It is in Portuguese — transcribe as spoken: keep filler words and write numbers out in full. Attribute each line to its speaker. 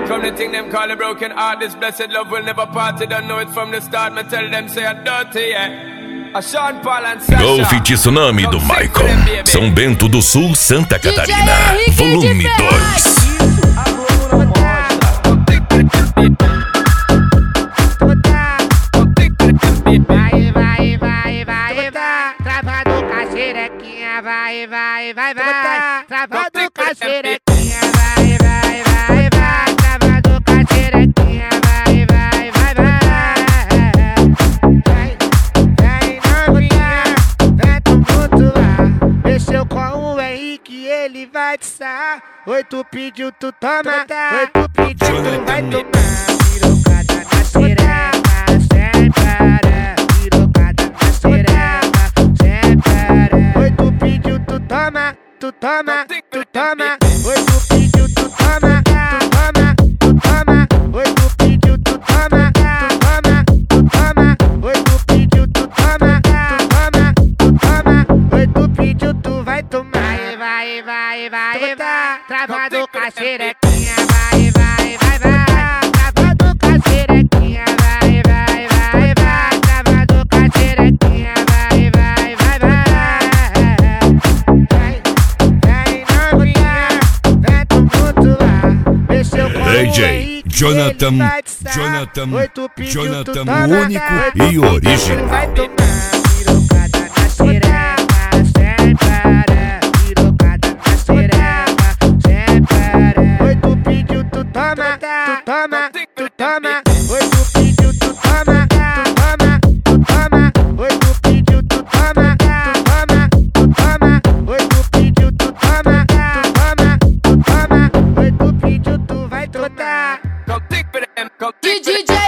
Speaker 1: Come the thing them call a broken heart. This blessed love will never part. You don't know it from the start. Me tell them say I'm dirty, yeah. A Sean Paul and Sasha.
Speaker 2: Golf Tsunami do Michael. São Bento do Sul, Santa Catarina. Volume dois.
Speaker 3: Vai, vai, vai, vai, vai. Travado com a xerequinha, vai, vai, vai, vai. Travado com a xerequinha, vai, vai, vai, vai. Travado com a xerequinha, vai, vai, vai, vai. Vai, vai, novinha, vem tumultuar. Mexeu com o Henrique, ele vai te sar. Oi, tu pediu, tu toma. Oi, tu pediu, tu vai tomar. Pirocada na xereca, sem parar. Pirocada na xereca, sem parar. Oi, tu pediu, tu toma. Tu toma, tu toma. Oi, tu pediu, tu toma. Tu toma, tu toma. Oi, tu pediu, tu toma. Tu toma, tu toma. Oi, tu pediu, tu toma. Tu toma, tu toma. Oi, tu pediu, tu vai tomar. Vai, vai, vai, vai, vai. Travado com a xerequinha, vai, vai, vai, vai. Travado com a xerequinha, vai, vai, vai, vai. Travado com a xerequinha, vai, vai, vai, vai. Vai, vai, novinha, vem tumultuar. Mexeu com
Speaker 2: D J
Speaker 3: o Henrique,
Speaker 2: Jonathan,
Speaker 3: ele vai te sar.
Speaker 2: Jonathan,
Speaker 3: Oi, tu pediu, tu
Speaker 2: Jonathan,
Speaker 3: toma.
Speaker 2: o único
Speaker 3: Oi, tu
Speaker 2: e
Speaker 3: pediu, tu
Speaker 2: original.
Speaker 3: vai tomar. Pirocada na xereca, sem parar. Pirocada na xereca, sem parar. Oi, tu pediu, tu toma. Tu toma, tu toma. Oi, tu pediu, tu toma. Tu toma, tu toma. Oi, tu pediu, tu toma. Tu toma, tu toma. Oi, tu pediu, tu toma. Tu toma, tu toma. Oi, tu pediu, tu vai tomar.
Speaker 1: Come thick for them, come thick
Speaker 4: D
Speaker 1: for them.
Speaker 4: J